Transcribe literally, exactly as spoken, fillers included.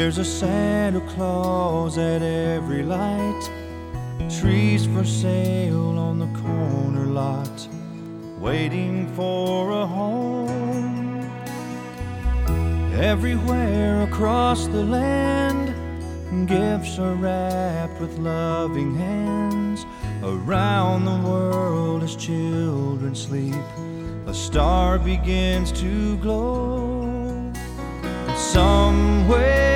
There's a Santa Claus at every light, trees for sale on the corner lot, waiting for a home. Everywhere across the land, gifts are wrapped with loving hands. Around the world as children sleep, a star begins to glow. And somewhere